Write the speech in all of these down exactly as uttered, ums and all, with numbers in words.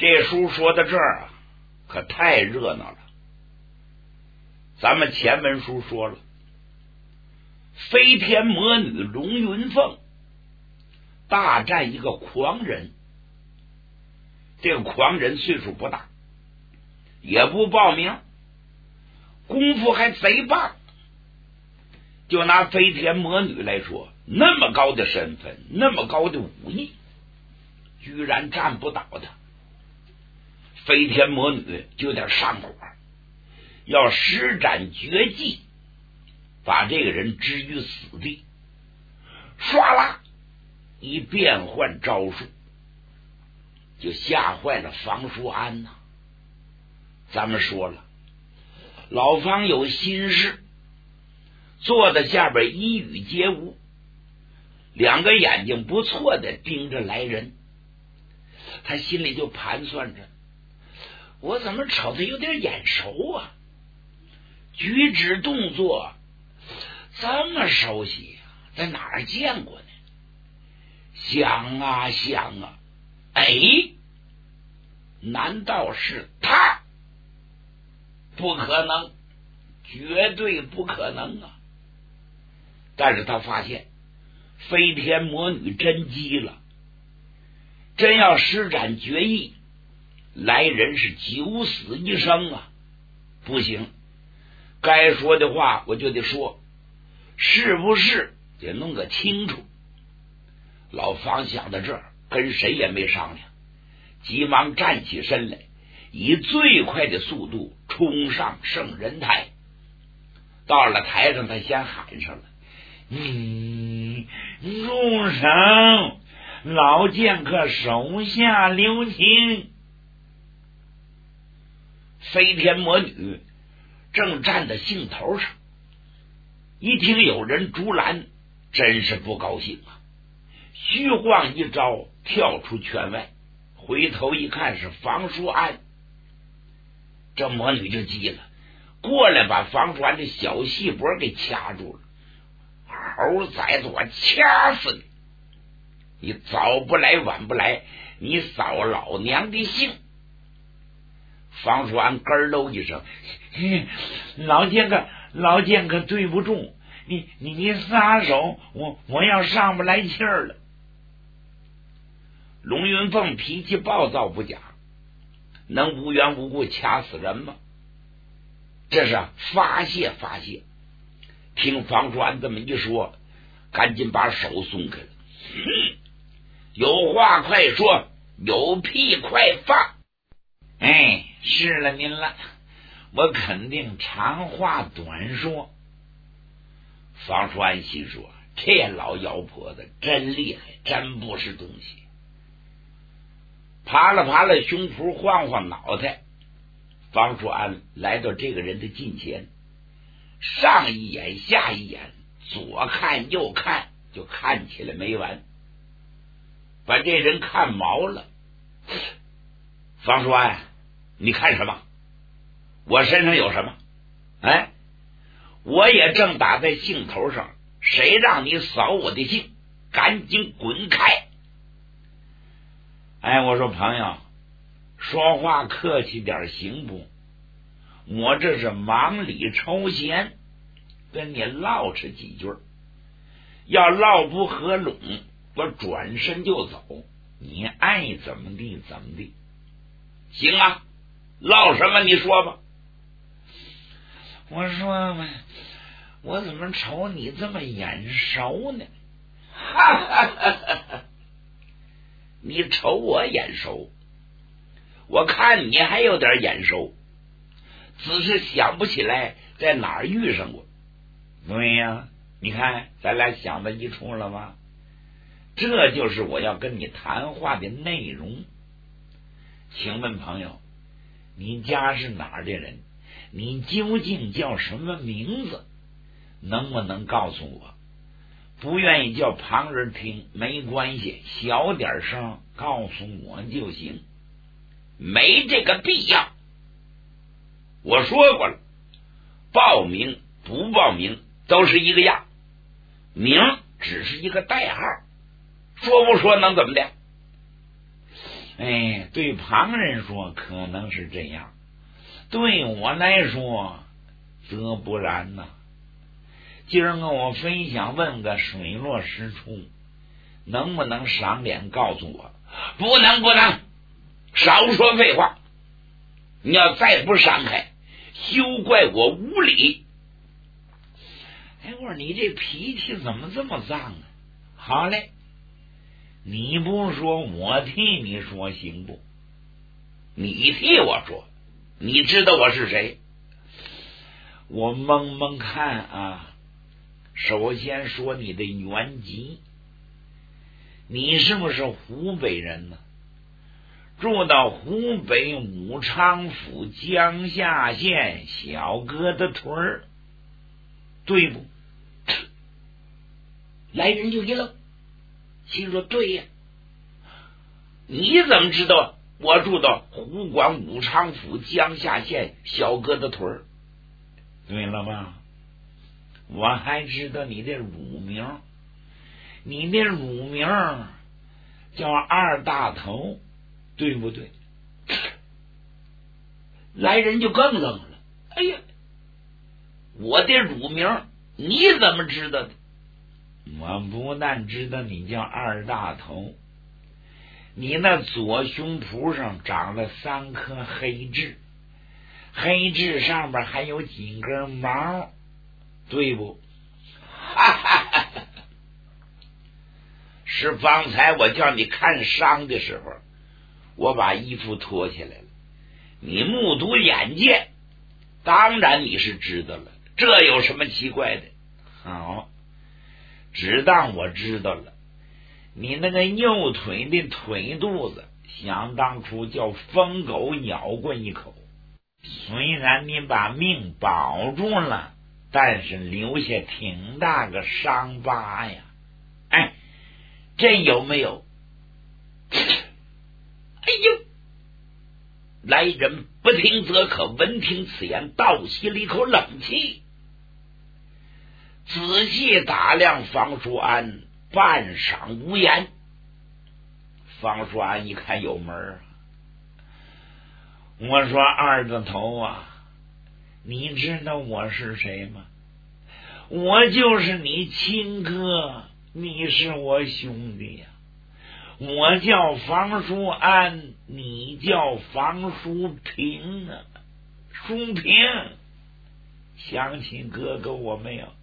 这书说到这儿啊，可太热闹了。咱们前文书说了，飞天魔女龙云凤大战一个狂人，这个狂人岁数不大，也不报名，功夫还贼棒。就拿飞天魔女来说，那么高的身份，那么高的武艺，居然战不倒他。飞天魔女就有点上火，要施展绝技，把这个人置于死地。唰啦一变换招数，就吓坏了房叔安呐、啊。咱们说了，老方有心事，坐在下边一语皆无，两个眼睛不错的盯着来人。他心里就盘算着，我怎么瞅他有点眼熟啊，举止动作这么熟悉啊，在哪儿见过呢？想啊想啊，哎，难道是他？不可能，绝对不可能啊！但是他发现飞天魔女真急了，真要施展绝艺，来人是九死一生啊！不行，该说的话我就得说，是不是得弄个清楚。老方想到这儿，跟谁也没商量，急忙站起身来，以最快的速度冲上圣人台。到了台上，他先喊上了：“嗯，众生，老剑客手下留情。”飞天魔女正站在兴头上，一听有人阻拦，真是不高兴啊！虚晃一招，跳出圈外，回头一看是房叔安。这魔女就急了，过来把房叔安的小细脖给掐住了。猴崽子，我掐死你！你早不来晚不来，你扫老娘的兴！房叔安咯喽一声，老剑客，老剑客对不住，你你你撒手，我我要上不来气儿了。龙云凤脾气暴躁不假，能无缘无故掐死人吗？这是发泄发泄。听房叔安这么一说，赶紧把手松开了。有话快说，有屁快放。哎，是了您了，我肯定长话短说。房叔安心说，这老妖婆子真厉害，真不是东西。爬了爬了胸脯，晃晃脑袋，房叔安来到这个人的近前，上一眼下一眼，左看右看，就看起来没完，把这人看毛了。房叔安，你看什么？我身上有什么？哎，我也正打在兴头上，谁让你扫我的兴？赶紧滚开！哎，我说朋友，说话客气点行不？我这是忙里抽闲，跟你唠扯几句，要唠不合拢，我转身就走，你爱怎么地怎么地。行啊，唠什么你说吧。我说我怎么瞅你这么眼熟呢？哈哈哈哈！你瞅我眼熟，我看你还有点眼熟，只是想不起来在哪儿遇上过。对呀，你看咱俩想到一处了吗？这就是我要跟你谈话的内容。请问朋友，你家是哪儿的人？你究竟叫什么名字？能不能告诉我？不愿意叫旁人听没关系，小点声告诉我就行。没这个必要。我说过了，报名不报名都是一个样，名只是一个代号，说不说能怎么的？ 哎，对旁人说可能是这样，对我来说则不然呐。今儿个我分享问个水落石出，能不能赏脸告诉我？不能不能，少说废话，你要再不闪开，休怪我无礼。哎，我说你这脾气怎么这么脏啊？好嘞，你不说我替你说行不？你替我说，你知道我是谁？我蒙蒙看啊。首先说你的原籍，你是不是湖北人呢？住到湖北武昌府江夏县小疙瘩屯儿，对不？来人就一愣，心说对呀，你怎么知道我住到湖广武昌府江夏县小疙瘩屯儿？对了吧？我还知道你的乳名，你的乳名叫二大头，对不对？来人就更愣了，哎呀，我的乳名你怎么知道的？我不但知道你叫二大头，你那左胸脯上长了三颗黑痣，黑痣上边还有几根毛，对不？哈哈哈哈，是方才我叫你看伤的时候，我把衣服脱下来了，你目睹眼见，当然你是知道了，这有什么奇怪的？好，只当我知道了，你那个右腿的腿肚子想当初叫疯狗咬过一口，虽然你把命保住了，但是留下挺大个伤疤呀！哎，这有没有？哎呦！来人不听则可，闻听此言，倒吸了一口冷气，仔细打量方叔安，半晌无言。方叔安一看有门啊，我说二个头啊，你知道我是谁吗？我就是你亲哥，你是我兄弟呀、啊。我叫方叔安，你叫方叔平啊。叔平，想起哥哥我没有？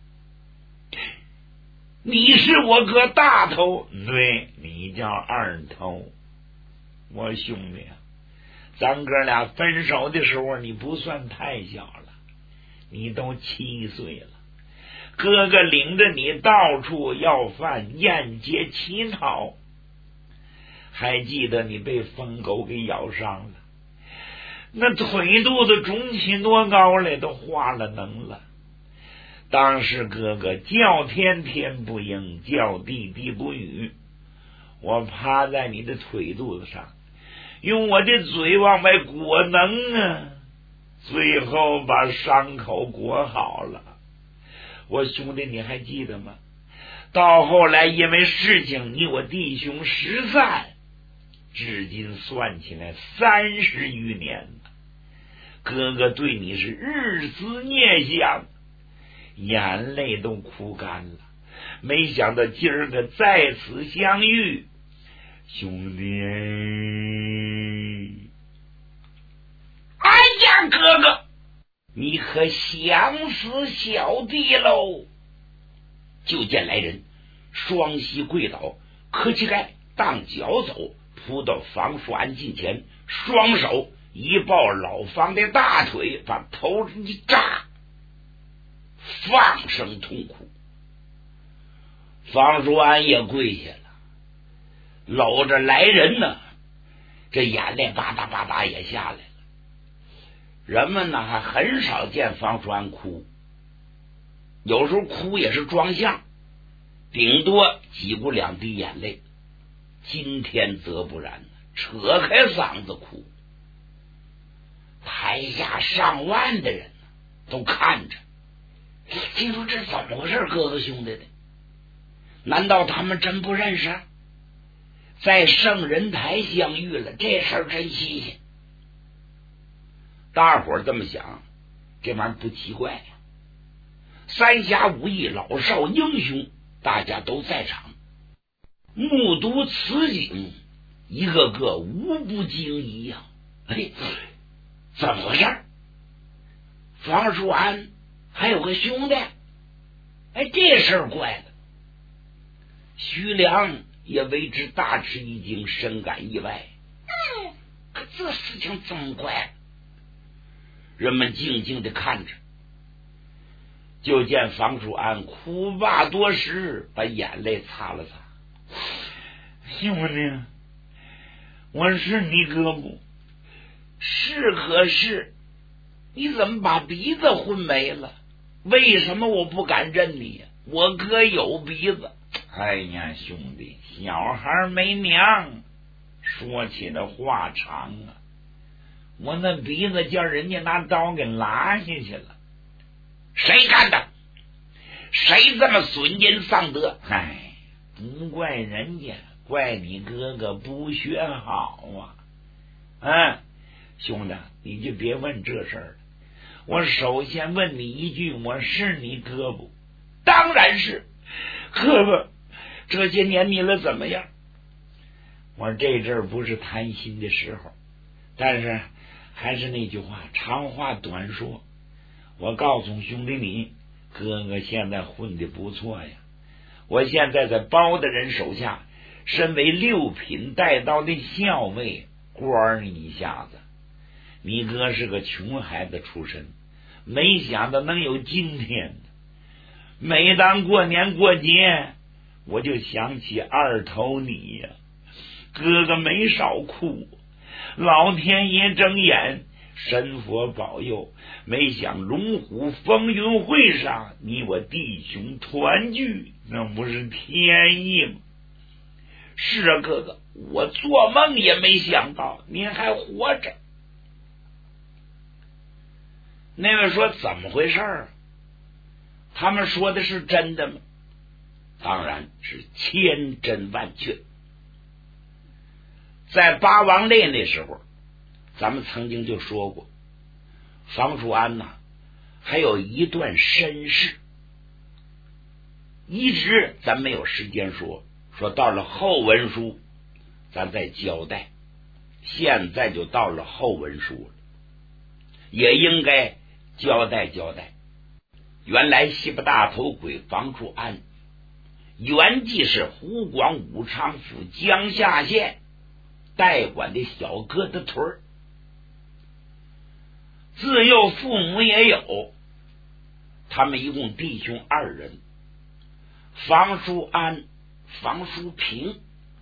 你是我哥大头，对，你叫二头，我兄弟啊。咱哥俩分手的时候，你不算太小了，你都七岁了。哥哥领着你到处要饭，沿街乞讨，还记得你被疯狗给咬伤了，那腿肚子肿起多高来，都化了脓了。当时哥哥叫天天不应，叫地地不语，我趴在你的腿肚子上，用我的嘴往外裹脓啊，最后把伤口裹好了。我兄弟你还记得吗？到后来因为事情，你我弟兄失散，至今算起来三十余年了。哥哥对你是日思夜想，眼泪都哭干了。没想到今儿个再次相遇，兄弟，哎呀，哥哥，你可想死小弟喽！就见来人双膝跪倒，磕膝盖，当脚走，扑到方叔安近前，双手一抱老方的大腿，把头一扎，放声痛哭。方叔安也跪下了，搂着来人呢，这眼泪吧嗒吧嗒也下来了。人们呢还很少见方叔安哭，有时候哭也是装相，顶多挤过两滴眼泪。今天则不然，扯开嗓子哭。台下上万的人都看着，心说这怎么回事？哥哥兄弟的，难道他们真不认识？ 在圣人台相遇了，这事儿真新鲜。大伙儿这么想，这玩意儿不奇怪呀、啊。三侠五义，老少英雄，大家都在场，目睹此景，一个个无不惊疑呀、啊！哎，怎么回事？房叔安还有个兄弟，哎，这事儿怪了。徐良也为之大吃一惊，深感意外。哎，可这事情这么怪？人们静静的看着，就见房叔安苦罢多时，把眼泪擦了擦。兄弟，我是你哥不？是可是，你怎么把鼻子混没了？为什么我不敢认你呀？我哥有鼻子。哎呀，兄弟，小孩没娘，说起来话长啊。我那鼻子叫人家拿刀给拉下去了。谁干的？谁这么损阴丧德？哎，不怪人家，怪你哥哥不学好啊！嗯，兄弟，你就别问这事儿了。我首先问你一句，我是你哥不？当然是。哥哥，这些年你了怎么样？我这阵儿不是谈心的时候，但是还是那句话，长话短说。我告诉兄弟你，哥哥现在混得不错呀。我现在在包大人手下，身为六品带刀的校尉，官一下子。你哥是个穷孩子出身，没想到能有今天。每当过年过节，我就想起二头你呀，哥哥没少哭。老天爷睁眼，神佛保佑，没想龙虎风云会上，你我弟兄团聚，那不是天意吗？是啊，哥哥，我做梦也没想到您还活着。那位说怎么回事啊？他们说的是真的吗？当然是千真万确。在八王猎那时候，咱们曾经就说过，房叔安呐、啊，还有一段身世，一直咱没有时间说，说到了后文书，咱再交代。现在就到了后文书了，也应该交代交代。原来西部大头鬼房叔安，原籍是湖广武昌府江夏县代管的小疙瘩屯，自幼父母也有，他们一共弟兄二人，房叔安、房叔平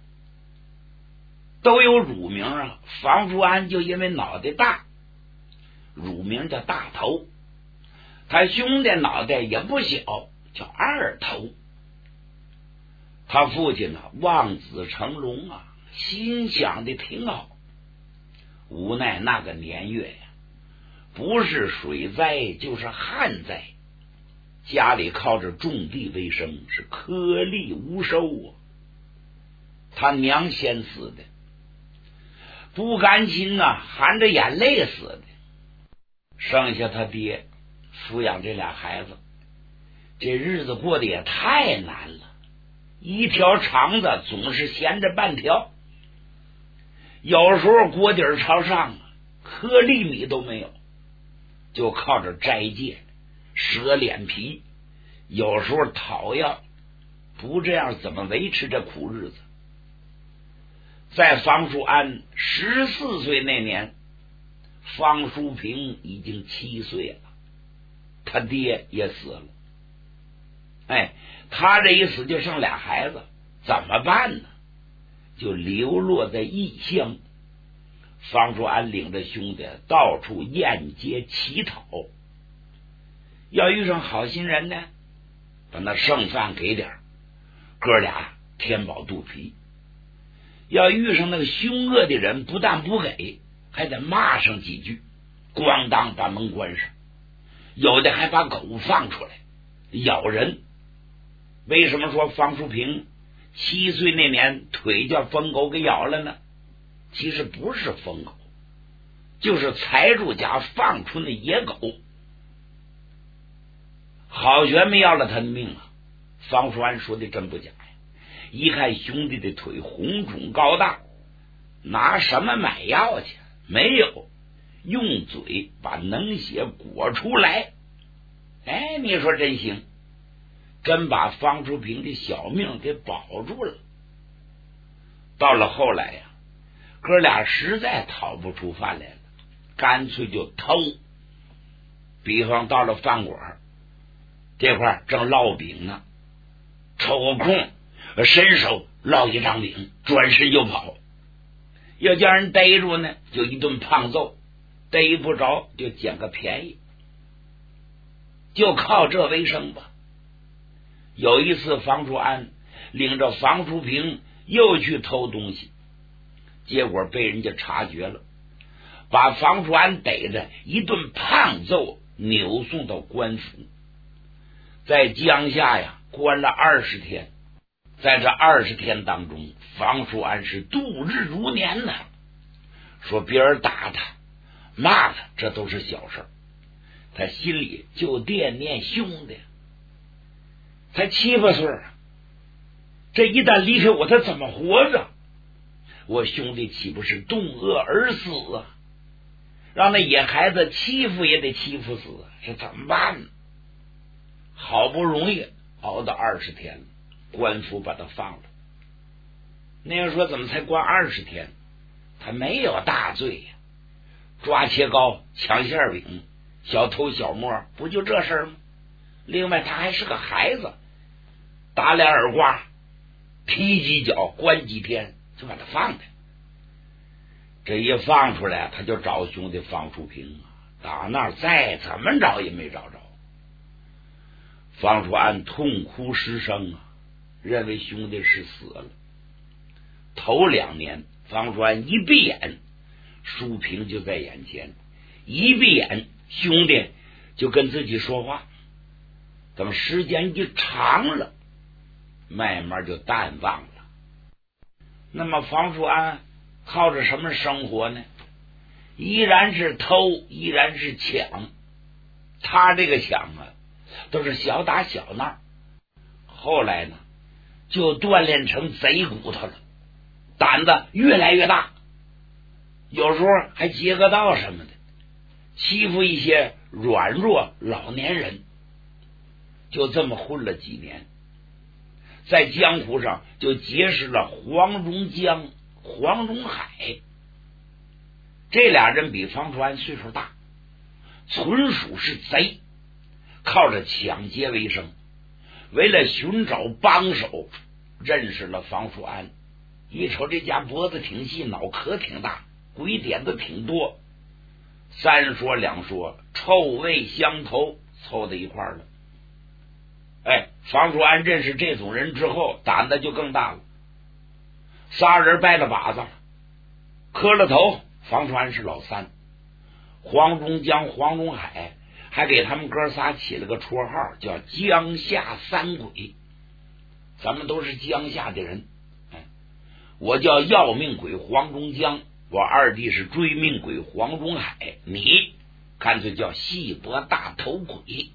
都有乳名啊。房叔安就因为脑袋大，乳名叫大头，他兄弟脑袋也不小，叫二头。他父亲呢、啊，望子成龙啊，心想的挺好，无奈那个年月呀，不是水灾就是旱灾，家里靠着种地为生，是颗粒无收啊。他娘先死的，不甘心啊，含着眼泪死的，剩下他爹抚养这俩孩子，这日子过得也太难了，一条肠子总是闲着半条，有时候锅底朝上，颗粒米都没有，就靠着斋戒、折脸皮，有时候讨药，不这样怎么维持这苦日子？在房叔安十四岁那年，方叔平已经七岁了，他爹也死了。哎，他这一死就剩俩孩子，怎么办呢？就流落在异乡。方叔安领着兄弟到处沿街乞讨，要遇上好心人呢，把那剩饭给点，哥俩填饱肚皮；要遇上那个凶恶的人，不但不给，还得骂上几句，咣当把门关上。有的还把狗放出来咬人。为什么说方叔平七岁那年腿叫疯狗给咬了呢？其实不是疯狗，就是财主家放出那野狗。好悬没要了他的命啊！方叔安说的真不假呀！一看兄弟的腿红肿高大，拿什么买药去？没有，用嘴把脓血裹出来。哎，你说真行，真把方淑平的小命给保住了。到了后来呀、啊，哥俩实在讨不出饭来了，干脆就偷。比方到了饭馆这块正烙饼呢，抽个空伸手烙一张饼，转身就跑。要叫人逮住呢，就一顿胖揍；逮不着就捡个便宜，就靠这为生吧。有一次房叔安领着房淑平又去偷东西，结果被人家察觉了，把房叔安逮着一顿胖揍，扭送到官府，在江夏呀关了二十天。在这二十天当中，房叔安是度日如年呐。说别人打他骂他这都是小事，他心里就惦念兄弟。才七八岁，这一旦离开我，他怎么活着？我兄弟岂不是冻饿而死啊？让那野孩子欺负也得欺负死，这怎么办呢？好不容易熬到二十天了，官府把他放了。那人说怎么才关二十天？他没有大罪呀、啊，抓切糕、抢馅饼、小偷小摸，不就这事儿吗？另外他还是个孩子，打两耳刮，踢几脚，关几天，就把他放开。这一放出来，他就找兄弟方淑平啊，打那儿再怎么找也没找着。方淑安痛哭失声啊，认为兄弟是死了。头两年，方淑安一闭眼，淑平就在眼前；一闭眼，兄弟就跟自己说话。等时间一长了，慢慢就淡忘了。那么方淑安靠着什么生活呢？依然是偷，依然是抢。他这个抢啊，都是小打小闹，后来呢就锻炼成贼骨头了，胆子越来越大，有时候还劫个道什么的，欺负一些软弱老年人。就这么混了几年，在江湖上就结识了黄荣江、黄荣海。这俩人比方淑安岁数大，纯属是贼，靠着抢劫为生。为了寻找帮手，认识了方淑安。一瞅这家脖子挺细，脑壳挺大，鬼点子挺多，三说两说，臭味相投，凑在一块儿了。哎，方淑安认识这种人之后，胆子就更大了。仨人掰了把子了，磕了头。方淑安是老三，黄忠江、黄忠海还给他们哥仨起了个绰号，叫江夏三鬼。咱们都是江夏的人，哎，我叫要命鬼黄忠江，我二弟是追命鬼黄忠海，你干脆叫细脖大头鬼。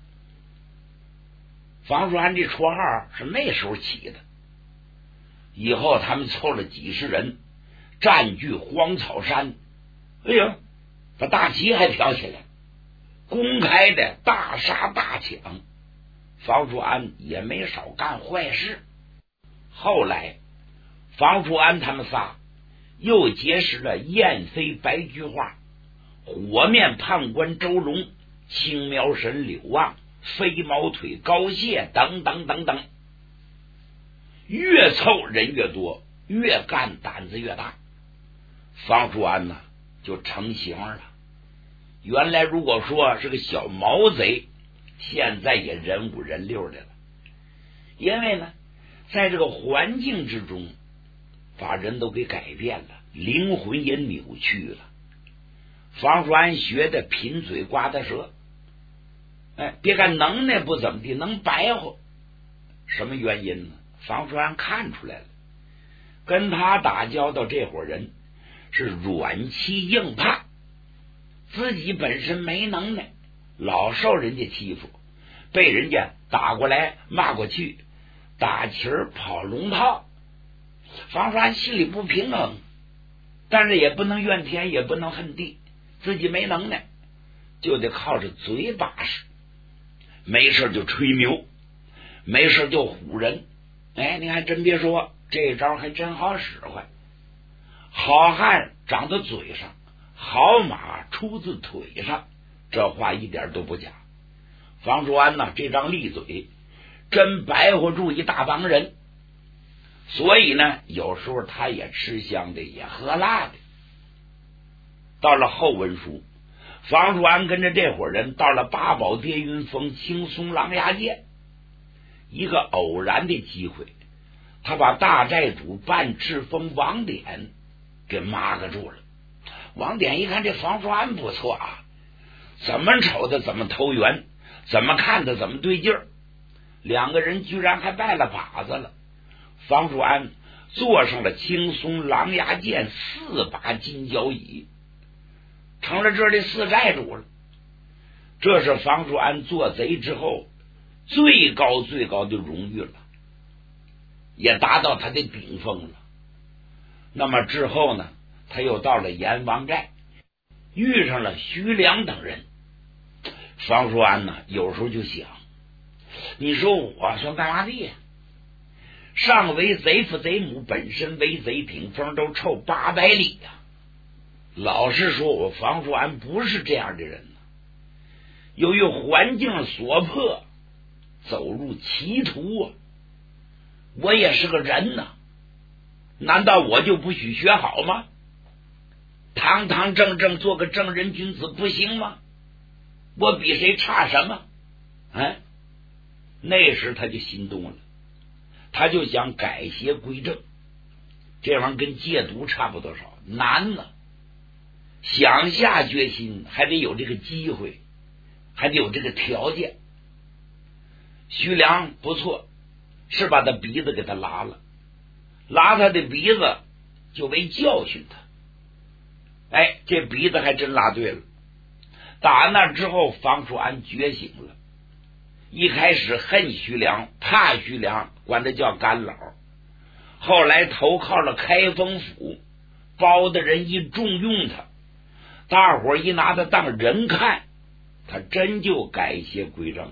方淑安这绰号是那时候起的。以后他们凑了几十人，占据荒草山，哎呦，把大旗还挑起来，公开的大杀大抢。方淑安也没少干坏事。后来方淑安他们仨又结识了燕飞白菊花、火面判官周龙、青苗神柳望、飞毛腿高谢等等等等。越凑人越多，越干胆子越大。方淑安呢就成型了。原来如果说是个小毛贼，现在也人五人六的了。因为呢在这个环境之中，把人都给改变了，灵魂也扭曲了。方淑安学的贫嘴瓜子舌，哎，别看能耐不怎么地，能白活。什么原因呢？ 房叔安看出来了，跟他打交道这伙人是软欺硬怕，自己本身没能耐，老受人家欺负，被人家打过来骂过去，打旗儿跑龙套。房叔安心里不平衡，但是也不能怨天，也不能恨地，自己没能耐，就得靠着嘴把式，没事就吹牛，没事就唬人。哎，你看真别说，这招还真好使唤。好汉长在嘴上，好马出自腿上，这话一点都不假。房叔安呢，这张利嘴真白活住一大帮人，所以呢，有时候他也吃香的，也喝辣的。到了后文书，房叔安跟着这伙人到了八宝跌云峰青松狼牙涧，一个偶然的机会，他把大寨主半赤峰王典给抹个住了。王典一看这房叔安不错啊，怎么瞅的怎么投缘，怎么看的怎么对劲儿，两个人居然还拜了把子了。房叔安坐上了青松狼牙涧四把金交椅，成了这里四寨主了。这是房叔安做贼之后最高最高的荣誉了，也达到他的顶峰了。那么之后呢，他又到了阎王寨，遇上了徐良等人。房叔安呢，有时候就想，你说我算干嘛的呀？上为贼父贼母，本身为贼，顶峰都臭八百里呀、啊！老实说，我房叔安不是这样的人呢。由于环境所迫，走入歧途啊！我也是个人呐，难道我就不许学好吗？堂堂正正做个正人君子不行吗？我比谁差什么？哎，那时他就心动了，他就想改邪归正。这玩意儿跟戒毒差不多少，难呢。想下决心还得有这个机会，还得有这个条件。徐良不错，是把他鼻子给他拉了，拉他的鼻子就为教训他。哎，这鼻子还真拉对了。打那之后，房叔安觉醒了。一开始恨徐良，怕徐良，管他叫干老。后来投靠了开封府，包的人一重用他，大伙一拿他当人看，他真就改邪归正了。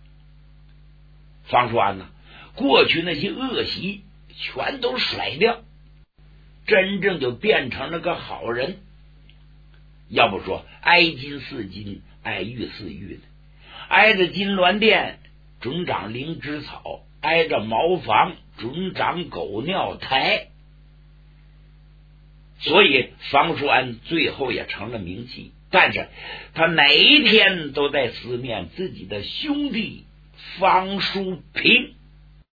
房叔安呢，过去那些恶习全都甩掉，真正就变成了个好人。要不说挨金似金，挨玉似玉的，挨着金銮殿准长灵芝草，挨着茅房准长狗尿台。所以房叔安最后也成了名气，但是他哪一天都在思念自己的兄弟房叔平。